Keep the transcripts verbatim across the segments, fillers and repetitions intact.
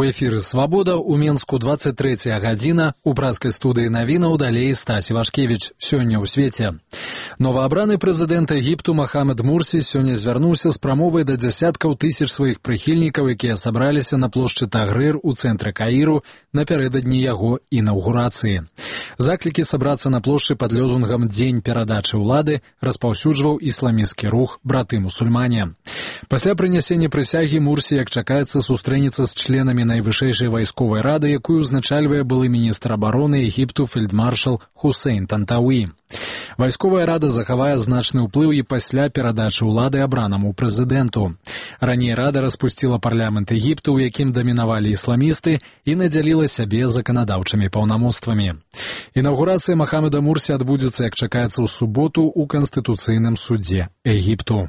У эфіры «Свабода» у Менску двадцать третья гадзіна. У праскай студыі навінаў далей Стась Івашкевіч. Сёння ў свеце. Новаабраны прэзідэнт Егіпту Махамед Мурсі сёння звярнуўся з прамовай да дзясяткаў тысяч сваіх прыхільнікаў, якія сабраліся на плошчы Тагрыр у цэнтры Каіру напярэдадні яго інаўгурацыі. Заклікі сабрацца на плошчы пад лёзунгам «Дзень перадачы ўлады» распаўсюджваў ісламісцкі рух «Браты-мусульмане». Пасля прынясення прысягі Мурсі, як чакаецца, сустрэнецца з членамі найвышэйшай вайсковай рады, якую узначальвае былы міністр абароны Егіпту фельдмаршал Хусейн Тантауі. Вайсковая рада захавае значны ўплыў і пасля перадачы ўлады абранаму прэзідэнту. Раней рада распусціла парламент Егіпту, у якім дамінавалі ісламісты, і надзяліла сябе заканадаўчымі паўнамоцтвамі. Інаўгурацыя Махамеда Мурсі адбудзецца, як чакаецца, ў суботу ў Канстытуцыйным судзе Егіпту.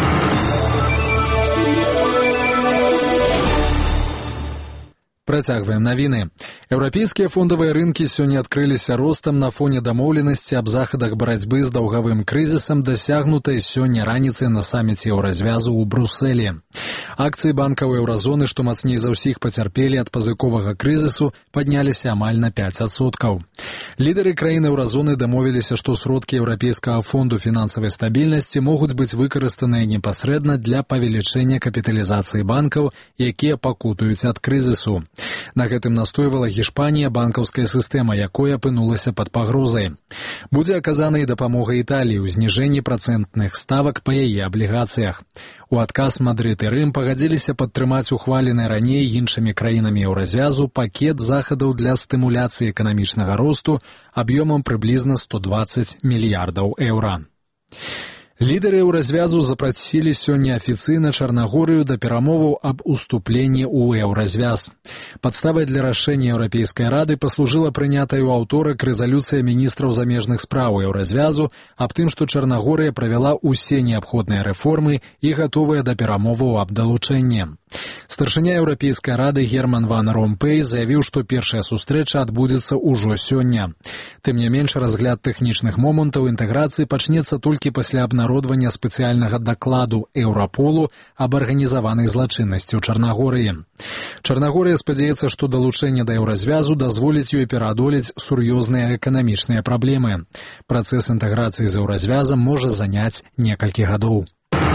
Працягваем навіны. Еўрапейскія фондавыя рынкі сёння адкрыліся ростам на фоне дамоўленасці аб захадах барацьбы з даўгавым крызісам, дасягнутай сёння раніцай на саміце еўразвязу ў Брусэлі. Акцыі банкаў еўразоны, што мацней за ўсіх пацярпелі ад пазыковага крызісу, падняліся амаль на пяць адсоткаў. Лідары краін еўразоны дамовіліся, што сродкі Еўрапейскага фонду фінансавай стабільнасці могуць быць выкарыстаныя непасрэдна для павелічэння капіталізацыі банкаў, якія пакутуюць ад крызісу. На гэтым настойвала Гішпанія, банкаўская сістэма якой апынулася пад пагрозай. Будзе аказана і дапамога Італіі ў зніжэнні працэнтных ставак па яе аблігацыях. У адказ Мадрид і Рым пагадзіліся падтрымаць ухвалены раней іншымі краінамі еўразвязу пакет захадаў для стымуляцыі эканамічнага росту аб'ёмам прыблізна сто дваццаць мільярдаў еўра. Лідары еўразвязу запрасілі сёння афіцыйна Чарнагорыю да перамоваў аб уступленні ў еўразвяз. Падставай для рашэння Еўрапейскай рады паслужыла прынятая ў аўторак рэзалюцыя міністраў замежных спраў еўразвязу аб тым, што Чарнагорыя правяла ўсе неабходныя рэформы і гатовая да перамоваў аб далучэнні. Старшыня Еўрапейскай рады Герман ван Ромпэй заявіў, што першая сустрэча адбудзецца ўжо сёння. Тым не менш, разгляд тэхнічных момантаў інтэграцыі пачнецца толькі пасля абнародвання спецыяльнага дакладу Еўраполу аб арганізаванай злачыннасці ў Чарнагорыі. Чарнагорыя спадзяецца, што далучэнне да еўразвязу дазволіць ёй пераадолець сур'ёзныя эканамічныя праблемы. Працэс інтэграцыі з еўразвязам можа заняць некалькі гадоў.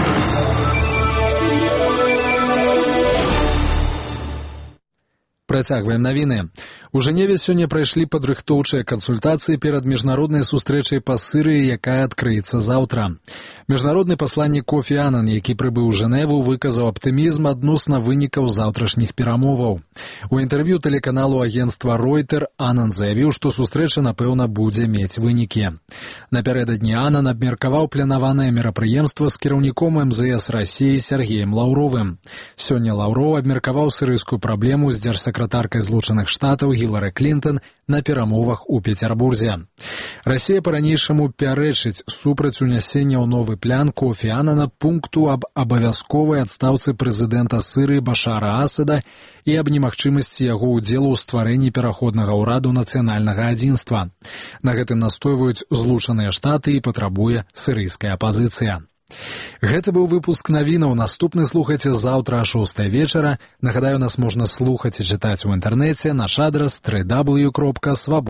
Працягваем навіны. У Жэневе сёння прайшлі падрыхтоўчыя кансультацыі перад міжнароднай сустрэчай па Сырыі, якая адкрыецца заўтра. Міжнародны пасланнік Кофі Анан, які прыбыў у Жэневу, выказаў аптымізм адносна вынікаў заўтрашніх перамоваў. У інтэрв'ю тэлеканалу агенцтва Ройтер Анан заявіў, што сустрэча, напэўна, будзе мець вынікі. Напярэдадні Анан абмеркаваў планаванае мерапрыемства з кіраўніком эм зэ эс Расіі Сергеем Лаўровым. Сёння Лаўроў абмеркаваў сырыйскую праблему з дзяржсакратаркай Злучаных Штатаў Гілары Клінтон на перамовах у Пецярбурзе. Расія па-ранейшаму пярэчыць супраць унясення ў новы план Кофі Анана пункту аб абавязковай адстаўцы прэзідэнта Сырыі Башара Асада і аб немагчымасці яго ўдзелу ў стварэнні пераходнага ўраду нацыянальнага адзінства. На гэтым настойваюць Злучаныя Штаты і патрабуе сырыйская апазіцыя. Гэта быў выпуск навінаў. Наступны слухайце заўтра о шостай вечара. Нагадаю, нас можна слухаць і чытаць у інтэрнэце. Наш адрас дабл ю дабл ю дабл ю кропка свабода.